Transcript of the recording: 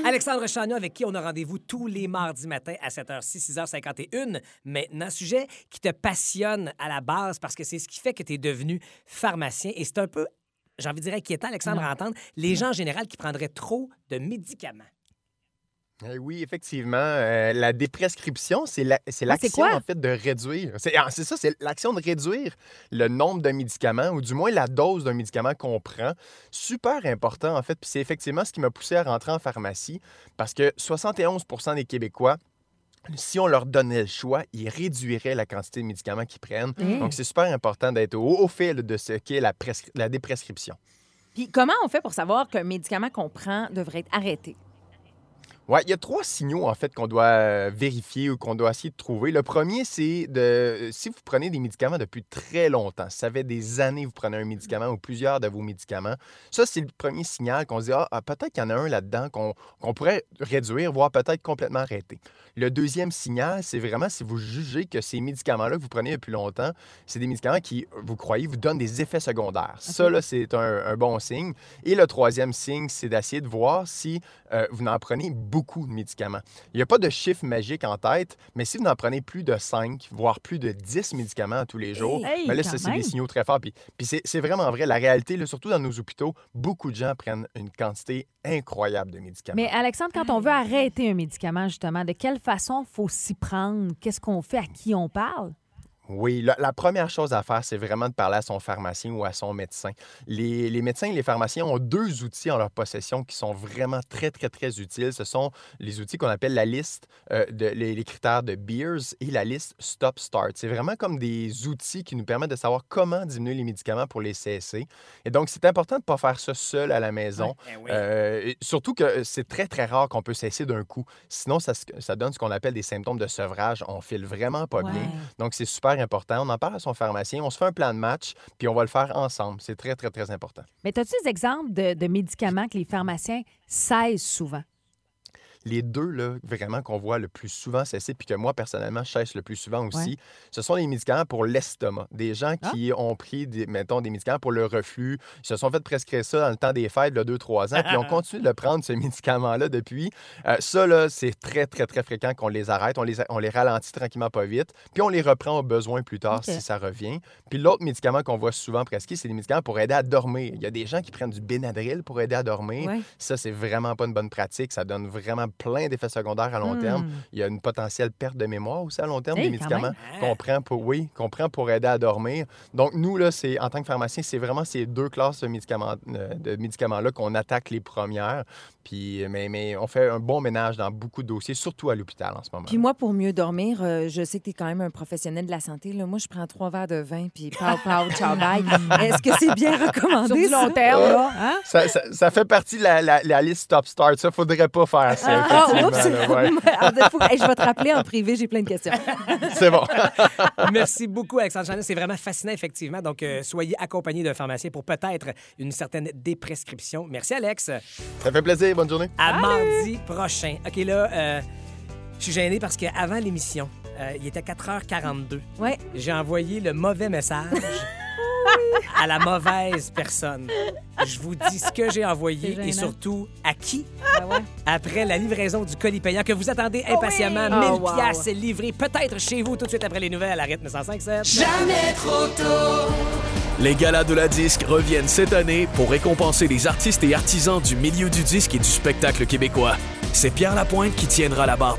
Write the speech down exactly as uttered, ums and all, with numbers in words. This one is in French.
Alexandre Chagnon, avec qui on a rendez-vous tous les mardis matins à sept heures six, six heures cinquante et un. Maintenant, sujet qui te passionne à la base parce que c'est ce qui fait que tu es devenu pharmacien. Et c'est un peu, j'ai envie de dire, inquiétant, Alexandre, à entendre les gens en général qui prendraient trop de médicaments. Eh oui, effectivement. Euh, la déprescription, c'est la, c'est l'action, ouais, c'est en fait, de réduire. C'est, ah, c'est ça, c'est l'action de réduire le nombre de médicaments, ou du moins la dose d'un médicament qu'on prend. Super important, en fait. Puis c'est effectivement ce qui m'a poussé à rentrer en pharmacie, parce que soixante et onze pour cent des Québécois, si on leur donnait le choix, ils réduiraient la quantité de médicaments qu'ils prennent. Mmh. Donc, c'est super important d'être au, au fait là, de ce qu'est la, prescri- la déprescription. Puis comment on fait pour savoir qu'un médicament qu'on prend devrait être arrêté? Oui, il y a trois signaux, en fait, qu'on doit euh, vérifier ou qu'on doit essayer de trouver. Le premier, c'est de si vous prenez des médicaments depuis très longtemps, si ça fait des années que vous prenez un médicament ou plusieurs de vos médicaments, ça, c'est le premier signal qu'on se dit, ah, ah peut-être qu'il y en a un là-dedans qu'on, qu'on pourrait réduire, voire peut-être complètement arrêter. Le deuxième signal, c'est vraiment si vous jugez que ces médicaments-là que vous prenez depuis longtemps, c'est des médicaments qui, vous croyez, vous donnent des effets secondaires. Okay. Ça, là, c'est un, un bon signe. Et le troisième signe, c'est d'essayer de voir si euh, vous en prenez beaucoup de médicaments. Il n'y a pas de chiffre magique en tête, mais si vous en prenez plus de cinq, voire plus de dix médicaments tous les jours, hey, ben là, ça, c'est des signaux très forts. Puis, puis c'est, c'est vraiment vrai. La réalité, là, surtout dans nos hôpitaux, beaucoup de gens prennent une quantité incroyable de médicaments. Mais Alexandre, quand on veut arrêter un médicament, justement, de quelle façon il faut s'y prendre? Qu'est-ce qu'on fait? À qui on parle? Oui, la, la première chose à faire, c'est vraiment de parler à son pharmacien ou à son médecin. Les, les médecins et les pharmaciens ont deux outils en leur possession qui sont vraiment très, très, très utiles. Ce sont les outils qu'on appelle la liste, euh, de, les, les critères de Beers et la liste Stop-Start. C'est vraiment comme des outils qui nous permettent de savoir comment diminuer les médicaments pour les cesser. Et donc, c'est important de ne pas faire ça seul à la maison. Ouais, oui. euh, surtout que c'est très, très rare qu'on peut cesser d'un coup. Sinon, ça, ça donne ce qu'on appelle des symptômes de sevrage. On file vraiment pas ouais. bien. Donc, c'est super important. On en parle à son pharmacien, on se fait un plan de match, puis on va le faire ensemble. C'est très, très, très important. Mais as-tu des exemples de, de médicaments que les pharmaciens cessent souvent? Les deux, là, vraiment, qu'on voit le plus souvent cesser, puis que moi, personnellement, je cesse le plus souvent aussi, ouais. ce sont les médicaments pour l'estomac. Des gens qui ah. ont pris, des, mettons, des médicaments pour le reflux, ils se sont fait prescrire ça dans le temps des fêtes, il y a deux, trois ans, puis on continue de prendre ce médicament-là depuis. Euh, ça, là, c'est très, très, très fréquent qu'on les arrête. On les, on les ralentit tranquillement, pas vite, puis on les reprend au besoin plus tard okay. si ça revient. Puis l'autre médicament qu'on voit souvent prescrit, c'est des médicaments pour aider à dormir. Il y a des gens qui prennent du Benadryl pour aider à dormir. Ouais. Ça, c'est vraiment pas une bonne pratique. Ça donne vraiment plein d'effets secondaires à long mmh. terme. Il y a une potentielle perte de mémoire aussi à long terme hey, des médicaments qu'on prend pour, oui, qu'on prend pour aider à dormir. Donc, nous, là, c'est, en tant que pharmacien, c'est vraiment ces deux classes de, médicaments, de médicaments-là qu'on attaque les premières. Puis, mais, mais on fait un bon ménage dans beaucoup de dossiers, surtout à l'hôpital en ce moment. Puis moi, pour mieux dormir, euh, je sais que tu es quand même un professionnel de la santé. Là. Moi, je prends trois verres de vin, puis pow, pow, ciao, bye. Est-ce que c'est bien recommandé? Sur du long terme, euh, là. Hein? Ça, ça, ça fait partie de la, la, la liste Stop-Start. Ça, faudrait pas faire ça. Ah, oups! Là, ouais. Hey, je vais te rappeler en privé, j'ai plein de questions. C'est bon. Merci beaucoup, Alexandre Chagnon. C'est vraiment fascinant, effectivement. Donc, euh, soyez accompagné d'un pharmacien pour peut-être une certaine déprescription. Merci, Alex. Ça fait plaisir. Bonne journée. À mardi prochain. OK, là, euh, je suis gêné parce qu'avant l'émission, euh, il était quatre heures quarante-deux. Ouais. J'ai envoyé le mauvais message à la mauvaise personne. Je vous dis ce que j'ai envoyé et surtout à qui. Ben ouais. Après la livraison du colis payant que vous attendez impatiemment, oh oui. mille oh, wow. piastres livrés peut-être chez vous tout de suite après les nouvelles à rythme cent cinq sept. Jamais trop tôt. Les galas de la disque reviennent cette année pour récompenser les artistes et artisans du milieu du disque et du spectacle québécois. C'est Pierre Lapointe qui tiendra la barre